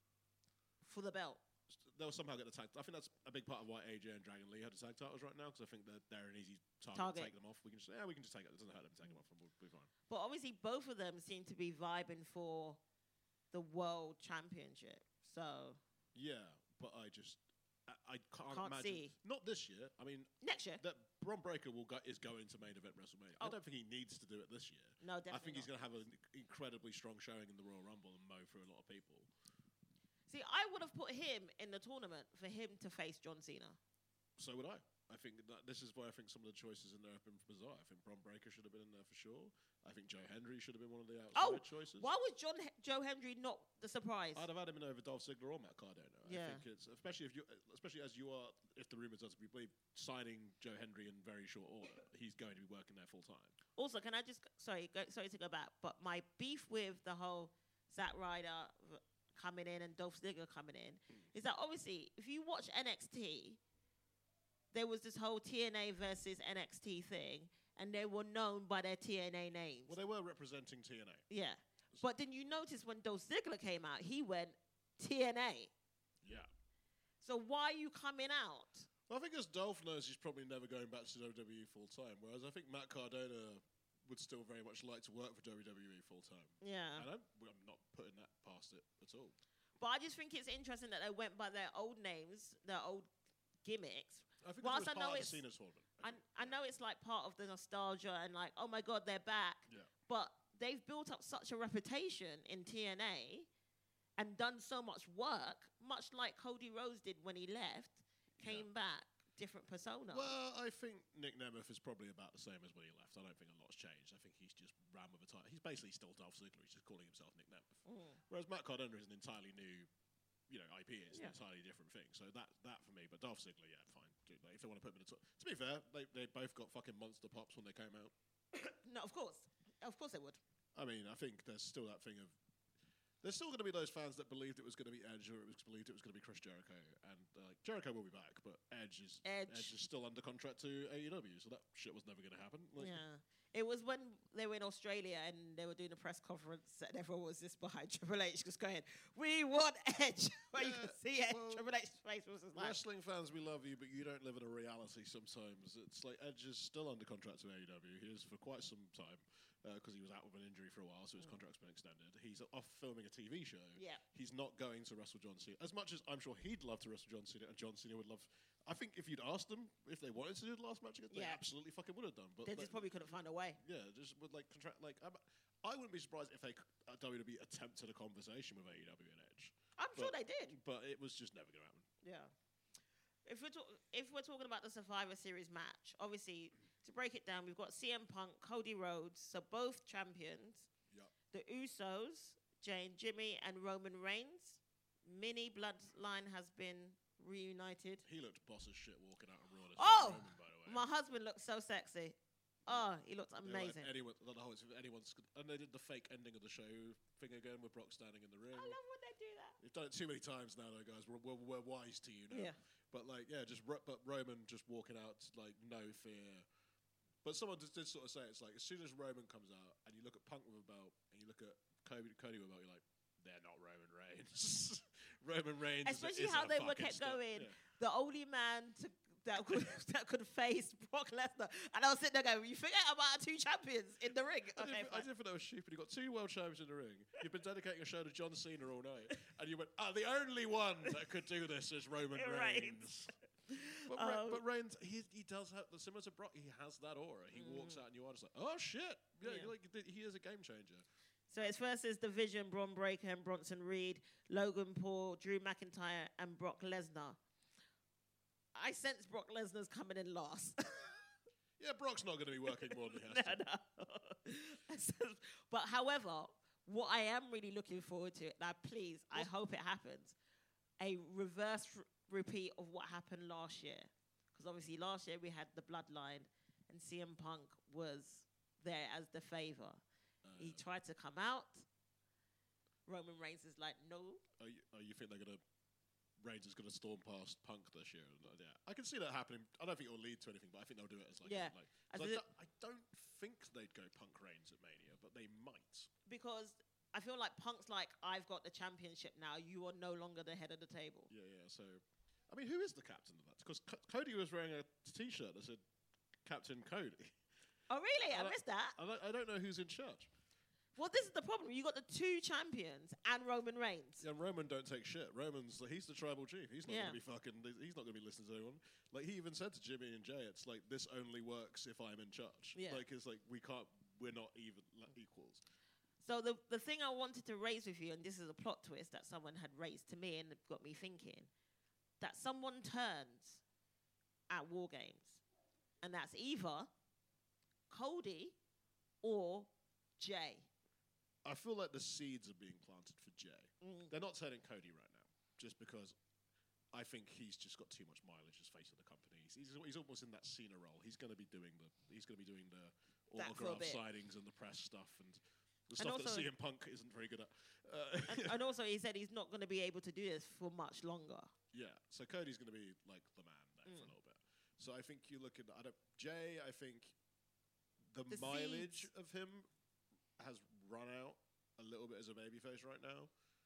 For the belt. They'll somehow get the tag. I think that's a big part of why A J and Dragon Lee have the tag titles right now, because I think that they're an easy target, Target. to take them off. We can just yeah, we can just take it. It doesn't hurt them to take them off, and we'll be fine. But obviously, both of them seem to be vibing for the world championship. So Yeah, but I just I, I can't, Can't imagine. see. Not this year. I mean, next year, that Bron Breakker will go, is going to main event WrestleMania. I Oh. don't think he needs to do it this year. no, definitely. I think he's not. going to have an incredibly strong showing in the Royal Rumble and mow through a lot of people. See, I would have put him in the tournament for him to face John Cena. So would I. I think that this is why I think some of the choices in there have been bizarre. I think Bron Breakker should have been in there for sure. I think Joe Hendry should have been one of the outside Oh, choices. Why was John H- Joe Hendry not the surprise? I'd have had him in over Dolph Ziggler or Matt Cardona. Yeah. I think it's especially if you, especially as you are, if the rumors are to be believed, signing Joe Hendry in very short order. He's going to be working there full time. Also, can I just sorry, go, sorry to go back, but my beef with the whole Zack Ryder v- coming in and Dolph Ziggler coming in is that obviously, if you watch N X T, there was this whole T N A versus N X T thing, and they were known by their T N A names. Well, they were representing T N A. Yeah, but then you notice when Dolph Ziggler came out, he went T N A. Yeah. So why are you coming out? Well, I think as Dolph knows, he's probably never going back to W W E full time. Whereas I think Matt Cardona would still very much like to work for W W E full time. Yeah. And I'm, I'm not putting that past it at all. But I just think it's interesting that they went by their old names, their old gimmicks. I think Whilst it was I know part of it's- the Cena tournament. I, I know it's like part of the nostalgia and like, oh my God, they're back. Yeah. But they've built up such a reputation in T N A, and done so much work, much like Cody Rhodes did when he left, came back, different persona. Well, I think Nick Nemeth is probably about the same as when he left. I don't think a lot's changed. I think he's just ran with a title. He's basically still Dolph Ziggler. He's just calling himself Nick Nemeth. Mm. Whereas Matt Cardona is an entirely new, you know, I P. It's Yeah. an entirely different thing. So that that for me. But Dolph Ziggler, yeah, fine. Dude, like, if they want to put him in the top. To be fair, they they both got fucking monster pops when they came out. No, of course. Of course they would. I mean, I think there's still that thing of. There's still going to be those fans that believed it was going to be Edge or it was believed it was going to be Chris Jericho. And uh, like Jericho will be back, but Edge is Edge. Edge is still under contract to A E W, so that shit was never going to happen. Like, Yeah. It was when they were in Australia and they were doing a press conference and everyone was just behind Triple H just going, we want Edge. Where you Yeah, can see Edge. well, Triple H's face was just like, Wrestling fans, we love you, but you don't live in a reality sometimes. It's like Edge is still under contract to A E W. He is for quite some time because uh, he was out with an injury for a while, so his contract's been extended. He's off filming a T V show. Yeah. He's not going to wrestle John Cena. As much as I'm sure he'd love to wrestle John Cena, and John Cena would love... I think if you'd asked them if they wanted to do the last match again, they Yeah. absolutely fucking would have done. But they like, just probably couldn't find a way. yeah, just with like contract... Like, I'm, I wouldn't be surprised if they c- uh, W W E attempted a conversation with A E W and Edge. I'm sure But- they did. But it was just never going to happen. Yeah. If we're, ta- if we're talking about the Survivor Series match, obviously, to break it down, we've got C M Punk, Cody Rhodes, so both champions. Yep. The Usos, Jay and Jimmy, and Roman Reigns. Mini Bloodline has been reunited. He looked boss as shit walking out of Raw. This Oh! Roman, by the way. My husband looks so sexy. Oh, he looks They were like, amazing. anyone, the whole, if anyone's, and they did the fake ending of the show thing again with Brock standing in the ring. I love when they do that. They've done it too many times now, though, guys. We're, we're, we're wise to you now. Yeah. But like, yeah, just Ro- but Roman just walking out like no fear. But someone just did sort of say it's like as soon as Roman comes out and you look at Punk with a belt and you look at Cody, Cody with a belt, you're like, they're not Roman Reigns. Roman Reigns, is a- Especially is how a they were fucking kept star. going. Yeah. The only man to, that could that could face Brock Lesnar, and I was sitting there going, "You forget about our two champions in the ring." I, Okay, didn't, I fine. didn't think that was stupid. You got two world champions in the ring. You've been dedicating a show to John Cena all night, and you went, "Ah, the only one that could do this is Roman Reigns. Reigns." But, Re- Um, but Reigns, he, he does have the similar to Brock. He has that aura. He walks out, and you are just like, "Oh shit!" Yeah, Yeah. you're like he is a game changer. So it's versus The Vision, Braun Breaker, and Bronson Reed, Logan Paul, Drew McIntyre, and Brock Lesnar. I sense Brock Lesnar's coming in last. Yeah, Brock's not going to be working more than he has no, to. no. I sense- but however, what I am really looking forward to, now please, I hope it happens, a reverse r- repeat of what happened last year. Because obviously last year we had the Bloodline and C M Punk was there as the favor. He tried to come out. Roman Reigns is like, no. Oh, you, oh, you think they're going to... Reigns is going to storm past Punk this year? And, uh, yeah, I can see that happening. I don't think it'll lead to anything, but I think they'll do it as like... Yeah. Like, As 'cause I, it- don't, I don't think they'd go Punk Reigns at Mania, but they might. Because I feel like Punk's like, I've got the championship now. You are no longer the head of the table. Yeah, yeah. So, I mean, who is the captain of that? Because C- Cody was wearing a T-shirt that said Captain Cody. Oh, really? I I don't- missed that. I don't, I don't know who's in charge. Well, this is the problem. You got the two champions and Roman Reigns. Yeah, Roman don't take shit. Roman's he's the tribal chief. He's not Yeah. going to be fucking. He's not going to be listening to anyone. Like he even said to Jimmy and Jay, it's like this only works if I'm in charge. Yeah. Like it's like we can't. We're not even like, equals. So the the thing I wanted to raise with you, and this is a plot twist that someone had raised to me and it got me thinking, that someone turns at War Games, and that's either Cody or Jay. I feel like the seeds are being planted for Jay. Mm. They're not turning Cody right now, just because I think he's just got too much mileage as face of the company. He's, he's, he's almost in that Cena role. He's going to be doing the he's going to be doing the That for a autograph bit. signings and the press stuff and the And stuff that also- C M Punk isn't very good at. Uh, and, and also, he said he's not going to be able to do this for much longer. yeah, so Cody's going to be like the man there Mm. for a little bit. So I think you look at I don't, Jay. I think the, The mileage seeds. of him has run out a little bit as a babyface right now,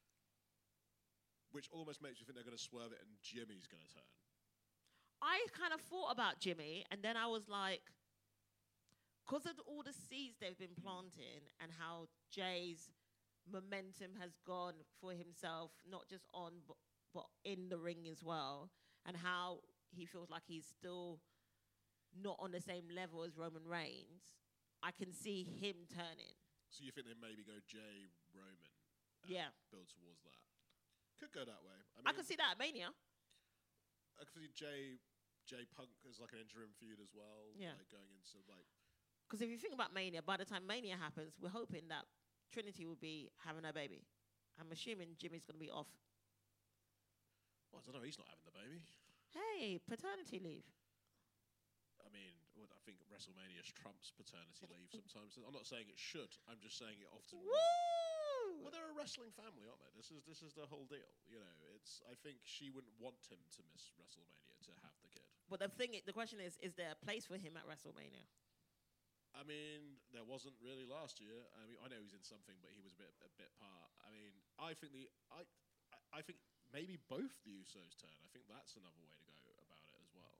which almost makes you think they're going to swerve it and Jimmy's going to turn. I kind of thought about Jimmy, and then I was like, because of all the seeds they've been planting and how Jay's momentum has gone for himself, not just on, but, but in the ring as well, and how he feels like he's still not on the same level as Roman Reigns, I can see him turning. So you think they maybe go Jay Roman? And Yeah. Build towards that. Could go that way. I, I mean, could see that at Mania. I could see Jay, Jay Punk as like an interim feud as well. Yeah. Like going into like. Because if you think about Mania, by the time Mania happens, we're hoping that Trinity will be having her baby. I'm assuming Jimmy's going to be off. Well, I don't know. He's not having the baby. Hey, paternity leave. I mean, well, I think WrestleMania trumps paternity leave sometimes. I'm not saying it should. I'm just saying it often. will. Woo! Well, they're a wrestling family, aren't they? This is this is the whole deal. You know, it's. I think she wouldn't want him to miss WrestleMania to have the kid. But the thing, i- the question is, is there a place for him at WrestleMania? I mean, there wasn't really last year. I mean, I know he's in something, but he was a bit a bit part. I mean, I think the I I- I think maybe both the Usos turn. I think that's another way to go about it as well.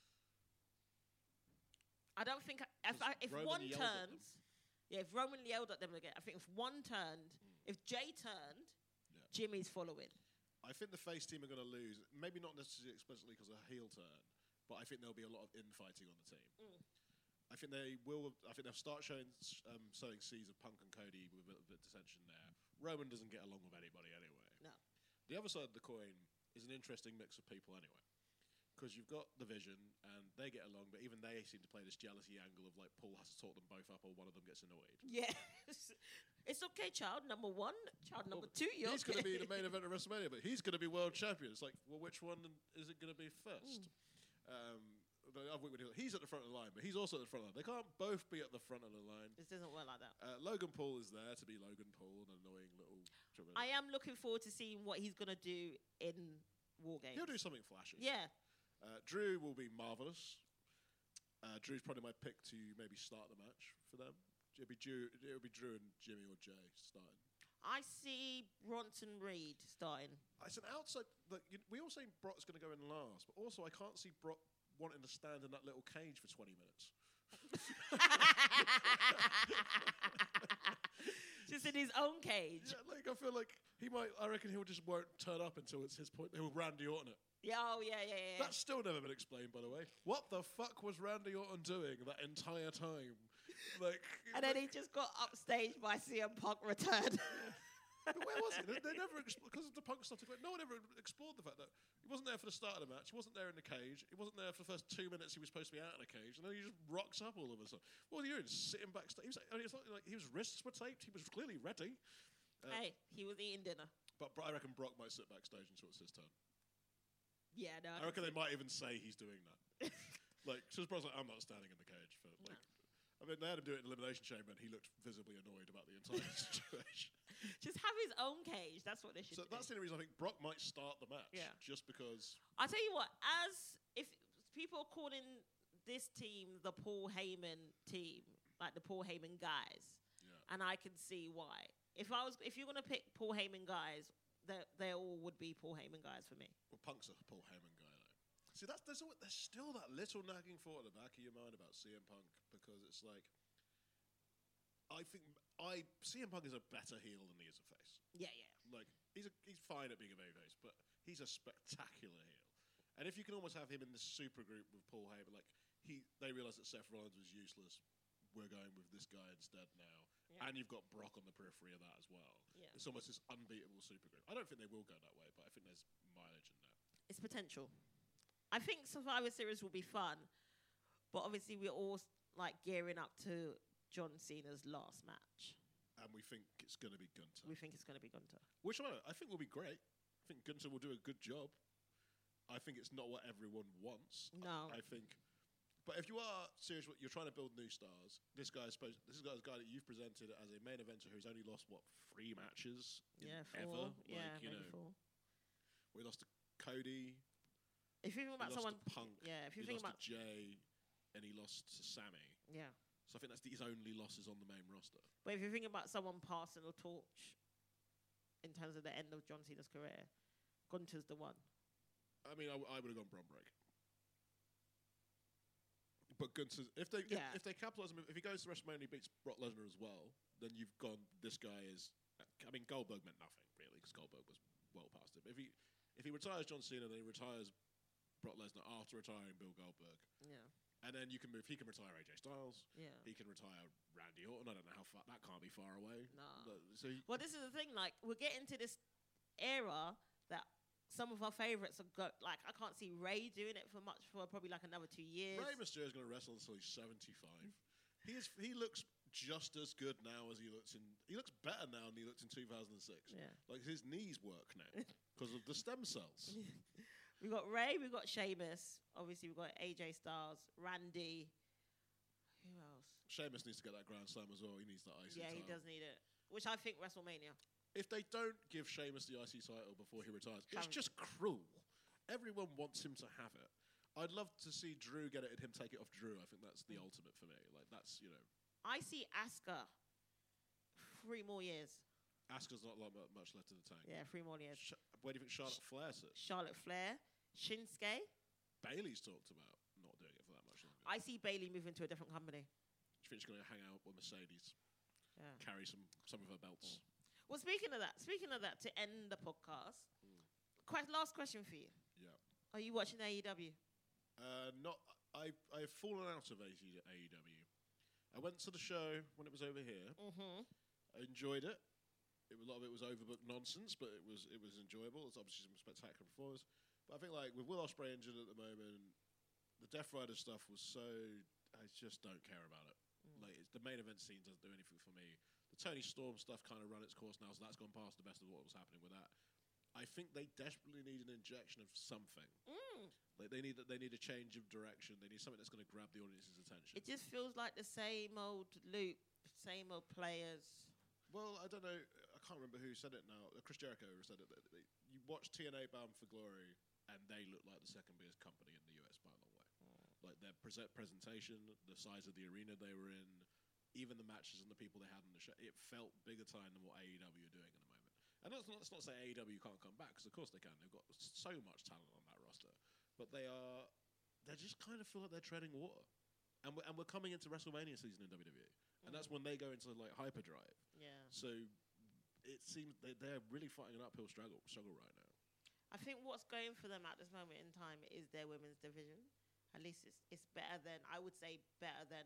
I don't think I- if 'Cause I, if Roman one yelled at them. turns, yeah, if Roman yelled at them again, I think if one turned, if Jay turned, Yeah. Jimmy's following. I think the face team are going to lose. Maybe not necessarily explicitly because of a heel turn, but I think there'll be a lot of infighting on the team. Mm. I think they will. I think they'll start showing um, sowing seeds of Punk and Cody with a bit, a bit of dissension there. Roman doesn't get along with anybody anyway. No. The other side of the coin is an interesting mix of people anyway, because you've got the Vision and they get along, but even they seem to play this jealousy angle of like Paul has to talk them both up or one of them gets annoyed. Yes. It's okay, child number one, child number two, you're He's going to okay. be the main event of WrestleMania, but he's going to be world champion. It's like, well, which one is it going to be first? Um, the other week we do- he's at the front of the line, but he's also at the front of the line. They can't both be at the front of the line. This doesn't work like that. Uh, Logan Paul is there to be Logan Paul, an annoying little. trouble- I am looking forward to seeing what he's going to do in War Games. He'll do something flashy. Yeah. Uh, Drew will be marvelous. Uh, Drew's probably my pick to maybe start the match for them. It'll be Drew. It'll be Drew and Jimmy or Jay starting. I see Bronson Reed starting. It's an outside. Like, you, we all say Brock's going to go in last, but also I can't see Brock wanting to stand in that little cage for twenty minutes. Just in his own cage. Yeah, like I feel like he might. I reckon he'll just won't turn up until it's his point. He'll Randy Orton it. Yeah, oh, yeah, yeah, yeah. That's still never been explained, by the way. What the fuck was Randy Orton doing that entire time? Like, And then he just got upstaged by C M Punk return. But where was he? They, they never, expl- because of the Punk stuff. No one ever explored the fact that he wasn't there for the start of the match. He wasn't there in the cage. He wasn't there for the first two minutes. He was supposed to be out of the cage, and then he just rocks up all of a sudden. What was he doing? Sitting backstage. He was, I mean, it's not like his wrists were taped. He was clearly ready. Uh, Hey, he was eating dinner. But Bro- I reckon Brock might sit backstage until it's his turn. Yeah, no. I reckon they might even say he's doing that. Like, so Brock's like, I'm not standing in the cage for like. I mean, they had him do it in Elimination Chamber, and he looked visibly annoyed about the entire situation. Just have his own cage. That's what they should So do. that's the only reason I think Brock might start the match. Yeah. Just because. I'll tell you what, as if people are calling this team the Paul Heyman team, like the Paul Heyman guys, Yeah. and I can see why. If I was, if you're gonna pick Paul Heyman guys, they they all would be Paul Heyman guys for me. Well, Punk's a Paul Heyman guy, though. See, that's there's, always, there's still that little nagging thought at the back of your mind about C M Punk, because it's like, I think I C M Punk is a better heel than he is a face. Yeah, yeah. Like, he's a, he's fine at being a babyface, but he's a spectacular heel. And if you can almost have him in this super group with Paul Heyman, like he, they realised that Seth Rollins was useless. We're going with this guy instead now. Yeah. And you've got Brock on the periphery of that as well. Yeah. It's almost this unbeatable super group. I don't think they will go that way, but I think there's mileage in that. It's potential. I think Survivor Series will be fun, but obviously we're all like gearing up to John Cena's last match. And we think it's going to be Gunther. We think it's going to be Gunther. Which I, I think will be great. I think Gunther will do a good job. I think it's not what everyone wants. No. I, I think... But if you are serious, you're trying to build new stars. This guy is supposed. This is a guy that you've presented as a main eventer who's only lost what three matches in Yeah, ever. four. Yeah, like, you maybe know, four. we lost to Cody. If you think He about lost someone, to Punk. yeah. If you he think lost about, to Jay, and he lost to Sammy. yeah. So I think that's the, his only losses on the main roster. But if you think about someone passing the torch, in terms of the end of John Cena's career, Gunther's the one. I mean, I, w- I would have gone Bron Breakker. But Gunther, if they Yeah. if, if they capitalise him, if he goes to WrestleMania and he beats Brock Lesnar as well, then you've gone. This guy is. I mean, Goldberg meant nothing really because Goldberg was well past him. If he if he retires John Cena, then he retires Brock Lesnar after retiring Bill Goldberg, Yeah. and then you can move. He can retire A J Styles. Yeah. He can retire Randy Orton. I don't know how far that can't be far away. No. But- So he, Well, this is the thing. Like, we're getting to this era that some of our favourites are go like I can't see Ray doing it for much for probably like another two years. Rey Mysterio is going to wrestle until he's seventy-five. He is. He looks just as good now as he looks in. He looks better now than he looked in two thousand six. Yeah. Like his knees work now because of the stem cells. We've got Ray, we've got Sheamus, obviously we've got A J Styles, Randy. Who else? Sheamus needs to get that Grand Slam as well. He needs that I C Yeah, title. he does need it. Which I think WrestleMania. If they don't give Sheamus the I C title before he retires, it's Travis. just cruel. Everyone wants him to have it. I'd love to see Drew get it and him take it off Drew. I think that's the ultimate for me. Like that's you know. I see Asuka three more years. Asuka's not like mu- much left in the tank. Yeah, three more years. Sh- where do you think Charlotte Flair sits? Charlotte Flair, Shinsuke. Bailey's talked about not doing it for that much longer. I see Bailey moving to a different company. Do you think she's going to hang out with Mercedes, Yeah. carry some some of her belts? Well, speaking of that, speaking of that, to end the podcast, que- last question for you: Yeah. Are you watching A E W? Uh, not. I I've fallen out of A E W. I went to the show when it was over here. Mm-hmm. I enjoyed it. It a lot of it was overbooked nonsense, but it was it was enjoyable. It's obviously some spectacular performers. But I think like with Will Ospreay injured at the moment, the Death Rider stuff was so. I just don't care about it. Mm. Like it's, the main event scene doesn't do anything for me. The Tony Storm stuff kind of run its course now, so that's gone past the best of what was happening with that. I think they desperately need an injection of something. Mm. Like they need they need a change of direction. They need something that's going to grab the audience's attention. It just feels like the same old loop, same old players. Well, I don't know. I can't remember who said it now. Chris Jericho said it. That they, you watch T N A Bound for Glory, and they look like the second biggest company in the U S by a long way. Mm. Like their present presentation, the size of the arena they were in, even the matches and the people they had in the show, it felt bigger time than what A E W are doing at the moment. And that's not, that's not to say A E W can't come back, because of course they can. They've got so much talent on that roster. But they are, they just kind of feel like they're treading water. And we're, and we're coming into WrestleMania season in W W E. And Mm. that's when they go into like hyperdrive. Yeah. So it seems they, they're really fighting an uphill struggle, struggle right now. I think what's going for them at this moment in time is their women's division. At least it's it's better than, I would say, better than.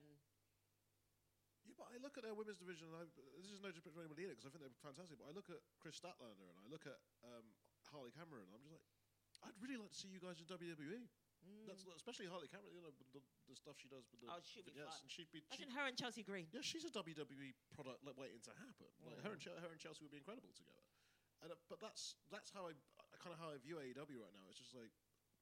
Yeah, but I look at their women's division, and I, this is no disrespect to anybody in it, because I think they're fantastic, but I look at Chris Statlander and I look at um, Harley Cameron, and I'm just like, I'd really like to see you guys in W W E. Mm. That's especially Harley Cameron, you know, with the, the stuff she does with the Oh, she'd be vignettes, fun. and she'd be. Imagine She'd, her and Chelsea Green. yeah, she's a W W E product like, waiting to happen. Like her and Mm. Chel- her and Chelsea would be incredible together. And uh, but that's that's how I kind of how I view A E W right now. It's just like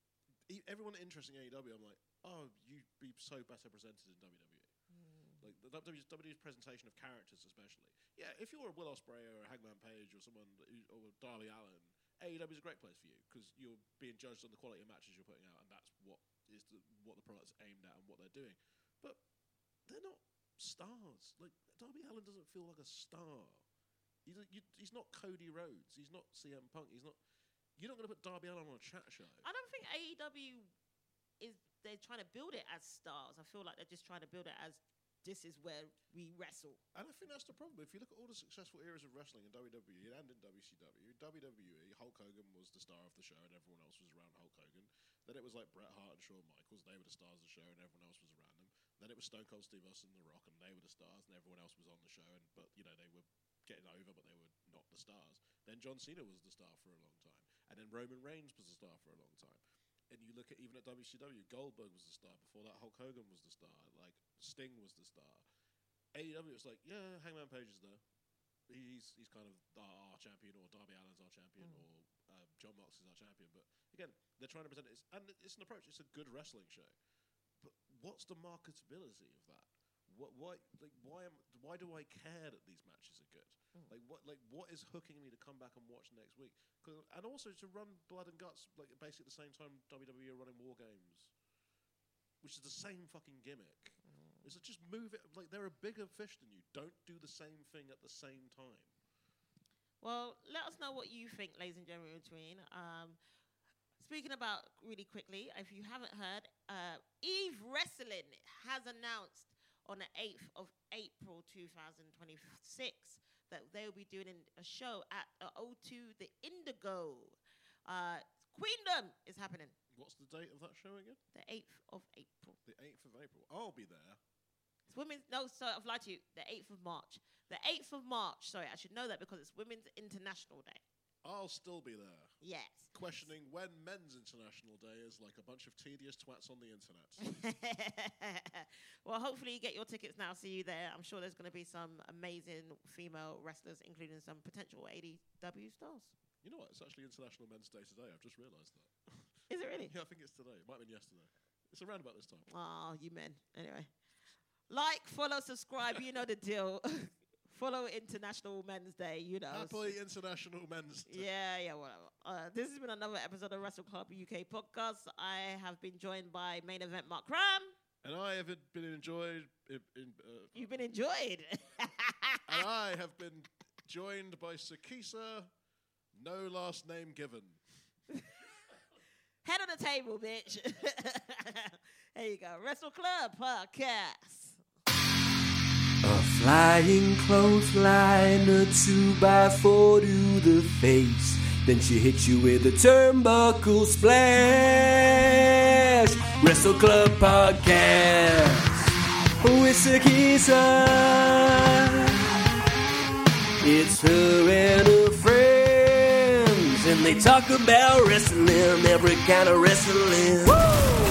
e- everyone interested in A E W. I'm like, oh, you'd be so better presented in W W E. Like the W W E's presentation of characters, especially. Yeah, if you're a Will Ospreay or a Hangman Page or someone who, or Darby Allin, A E W is a great place for you because you're being judged on the quality of matches you're putting out, and that's what is the, what the product's aimed at and what they're doing. But they're not stars. Like Darby Allin doesn't feel like a star. He's, a, you, he's not Cody Rhodes. He's not C M Punk. He's not. You're not going to put Darby Allin on a chat show. I don't think A E W is. They're trying to build it as stars. I feel like they're just trying to build it as this is where we wrestle. And I think that's the problem. If you look at all the successful eras of wrestling in W W E and in W C W, W W E, Hulk Hogan was the star of the show and everyone else was around Hulk Hogan. Then it was like Bret Hart and Shawn Michaels. They were the stars of the show and everyone else was around them. Then it was Stone Cold Steve Austin and The Rock, and they were the stars and everyone else was on the show. And But, you know, they were getting over, but they were not the stars. Then John Cena was the star for a long time. And then Roman Reigns was the star for a long time. And you look at even at W C W, Goldberg was the star. Before that, Hulk Hogan was the star. Like, Sting was the star. A E W, it's like, yeah, Hangman Page is there. He's he's kind of our, our champion, or Darby Allin's our champion, Mm. or uh, John Moxley's our champion. But again, they're trying to present it, as, and it's an approach. It's a good wrestling show. But what's the marketability of that? What why like why am why do I care that these matches are good? Mm. Like what like what is hooking me to come back and watch next week? 'Cause- and also to run Blood and Guts like basically at the same time W W E are running War Games, which is the same fucking gimmick. Mm. It's like just move it. Like they're a bigger fish than you. Don't do the same thing at the same time. Well, let us know what you think, ladies and gentlemen, in between. Um, speaking about really quickly, if you haven't heard, uh, Eve Wrestling has announced on the eighth of April two thousand twenty-six that they will be doing an- a show at uh, O two The Indigo. Uh, Queendom is happening What's the date of that show again? the eighth of April. The eighth of April. I'll be there. It's women's, no, sorry, I've lied to you. The eighth of March. The eighth of March, sorry, I should know that because it's Women's International Day. I'll still be there. Yes. Questioning when Men's International Day is like a bunch of tedious twats on the internet. Well, hopefully you get your tickets now. See you there. I'm sure there's going to be some amazing female wrestlers, including some potential A E W stars. You know what? It's actually International Men's Day today. I've just realised that. Is it really? Yeah, I think it's today. It might have been yesterday. It's around about this time. Oh, you men. Anyway. Like, follow, subscribe. You know the deal. Follow International Men's Day, you know. Happy International Men's Day. Yeah, yeah, whatever. Uh, this has been another episode of Wrestle Club U K podcast. I have been joined by main event Mark Cram. And I have been enjoyed. In, in, uh, You've been enjoyed. and I have been joined by Sakisa, no last name given. Head on the table, bitch. There you go. Wrestle Club podcast. A flying clothesline, a two by four to the face. Then she hits you with a turnbuckle splash. Wrestle Club podcast with Sakisa. It's her and her friends, and they talk about wrestling, every kind of wrestling. Woo!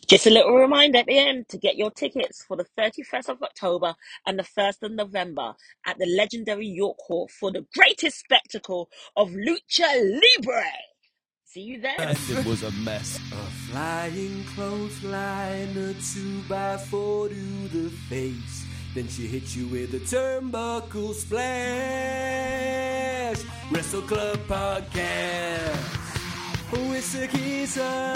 Just a little reminder at the end to get your tickets for the thirty-first of October and the first of November at the legendary York Hall for the greatest spectacle of Lucha Libre. See you then. And it was a mess. A flying clothesline, a two by four to the face. Then she hit you with a turnbuckle splash. Wrestle Club Podcast with Sakisa.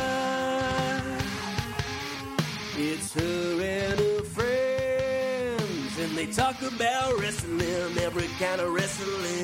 It's her and her friends, and they talk about wrestling, every kind of wrestling.